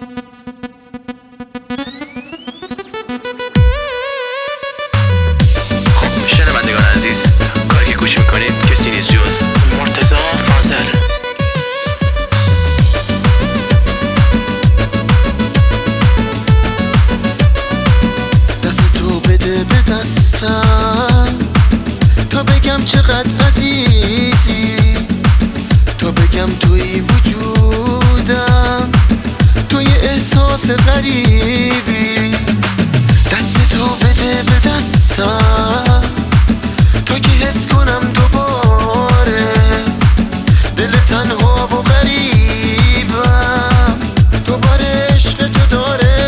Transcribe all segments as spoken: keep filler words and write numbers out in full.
شنوندگان عزیز، کاری که گوش میکنید کسی نیست جز مرتضی فاضل. دست تو بده به دستم تا بگم چقدر عزیزی، تا بگم توی وجودم، توی احساس غریبی. دست تو بده به دستم تا که حس کنم دوباره دل تنها و غریبم دوباره عشق تو داره.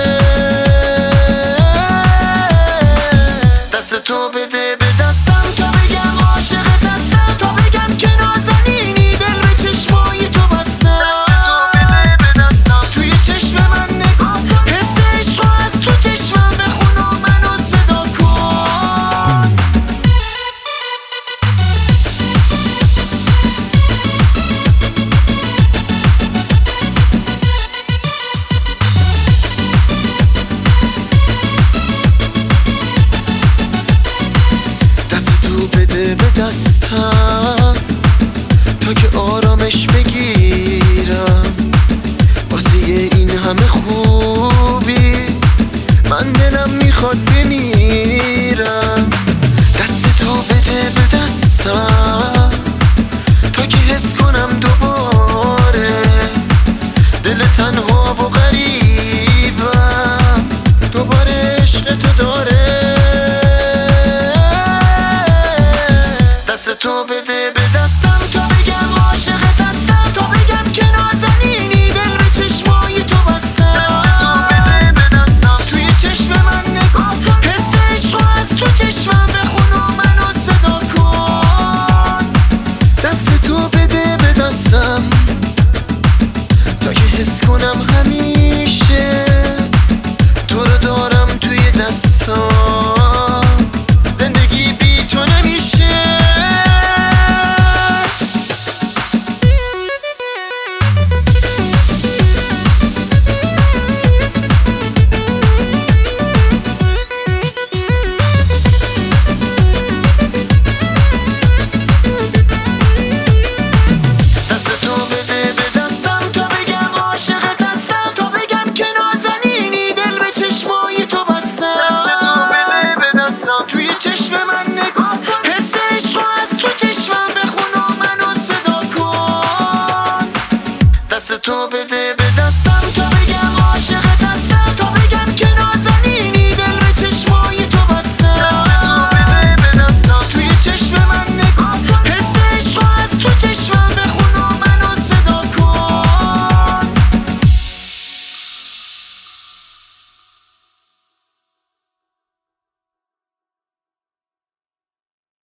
دست تو بده به دستم تا بگم عاشقت هستم، تا بگم که نازنینی دل به چشمای تو بستم. توی چشم من نگاه کن، حس عشق از تو چشمم بخون و منو صدا کن. دست تو بده به دستم تا که آرامش بگیرم واسه این همه خوبی من دلم میخواد بمیرم. دست تو بده به دستم تا که حس کنم دوباره دل تنها و غریبم دوباره عشق تو داره. دست تو بده به دستم تا بگم عاشقت هستم، تا بگم که نازنینی دل به چشمای تو بستم. توی چشم من نگاه کن، حس عشق از تو چشمم بخون و منو صدا کن. دست تو بده به دستم تا که حس کنم همین